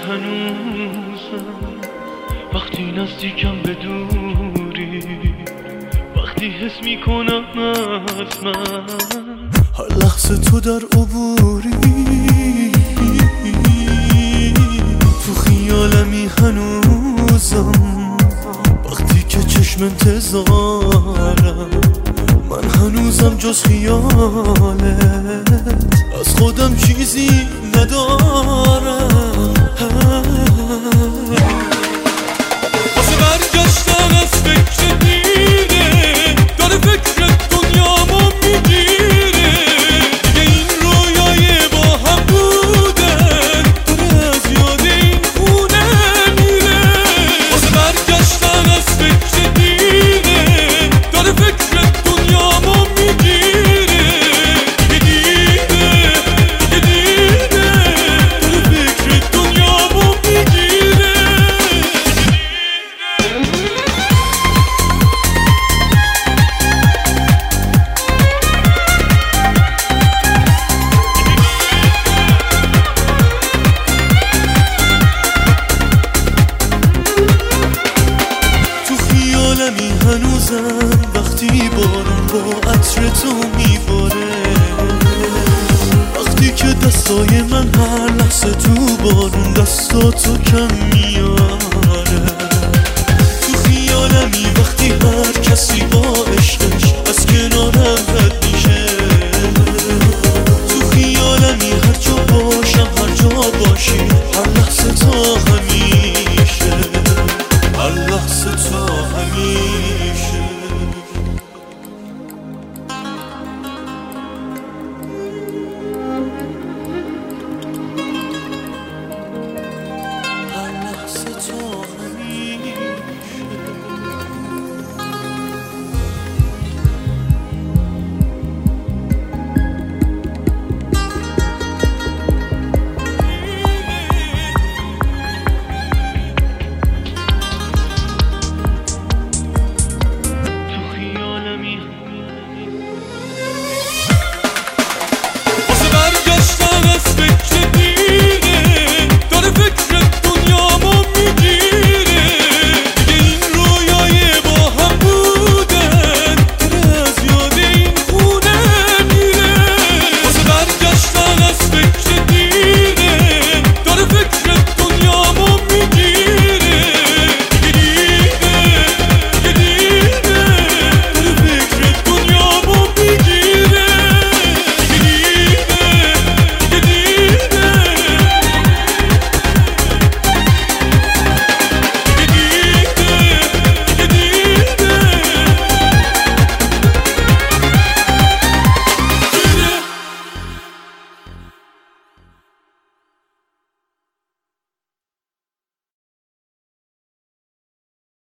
هنوزم وقتی نزدیکم به دوری، وقتی حس میکنم از من هر لحظه تو در عبوری، تو خیالمی هنوزم وقتی که چشم انتظارم، من هنوزم جز خیالت از خودم چیزی ندارم. واسه برگشتن از فکر دیره داره فکر دنیامو میگیره، دیگه این رویای با هم بودن داره از یاد این خونه میره. واسه برگشتن از فکر دیره داره فکر دنیامو میگیره، دیگه دیره داره فکر دنیامو میگیره. تو خیالمی هنوزم وقتی بارون با عطر تو میباره، وقتی که دستای من هر لحظه تو بارون دستاتو کم میاره.